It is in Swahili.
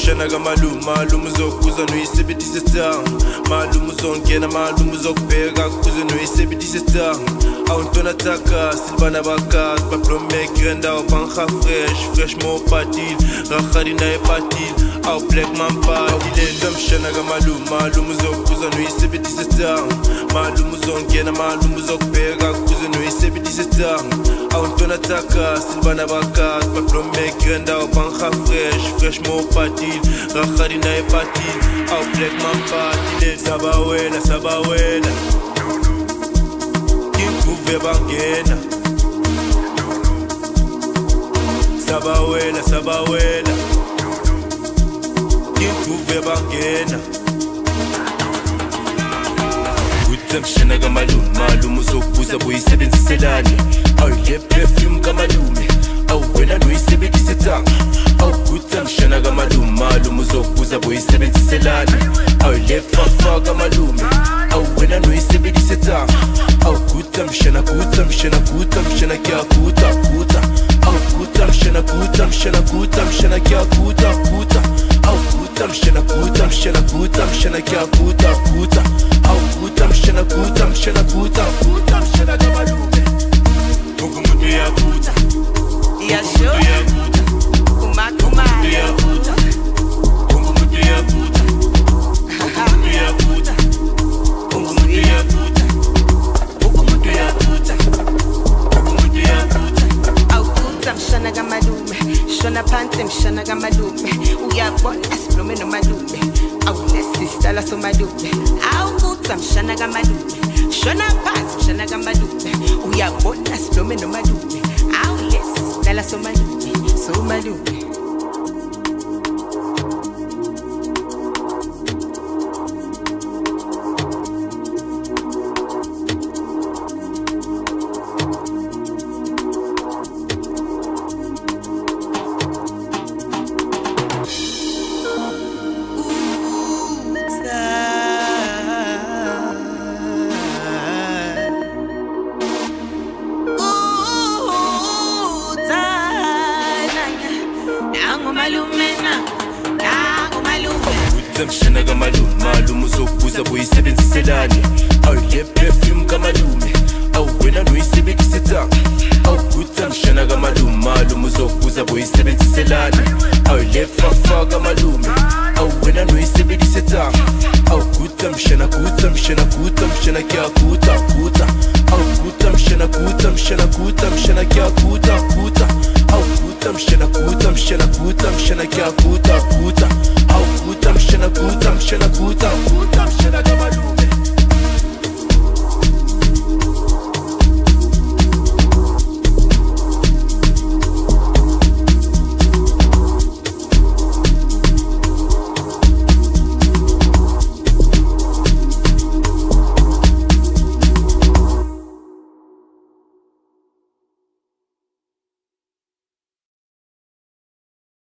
mshana kamalume malume uzokuza noyisebenzise stanga malume uzongena malume uzokubheka kuze noyisebenzise stanga awuntona taka silbana bakazi bablomeke ndawo bangha fresh mo patil rakhadi naye patil aw black man patil mshana kamalume malume uzokuza noyisebenzise stanga malume uzongena malume uzokubheka kuze noyisebenzise stanga awuntona taka silbana bakazi bablomeke ndawo bangha fresh mo patil rakhadi naye patil aw black man patil sabawela kinkuve bangena sabawela kinkuve bangena mshana kamalume uzokuza boyisebenziselani awule perfume kamalume awuwena noyisebenzise tanga awugutha mshana kamalume uzokuza boyisebenziselani awule fafa kamalume awuwena noyisebenzise tanga awugutha mshana kyakuta awugutha mshana kyakuta awugutha mshana kyakuta awugutha mshana kamalume umuntu yakuta yasho kuma yakuta umuntu yakuta awugutha mshana kamalume shona phansi mshana kamalume uyabona siblume nomalume awunesistala somalume awugutha mshana kamalume shona phansi mshana kamalume uyabona siblume nomalume awunesistala somalume mshana kamalume uzokuza boyisebenziselani awule perfume kamalume awuwena noyisebenzise tanga awugutha mshana kamalume uzokuza boyisebenziselani awule fafa kamalume awuwena noyisebenzise tanga awugutha mshana kyakuta awugutha mshana kyakuta awugutha mshana kyakuta awugutha mshana kamalume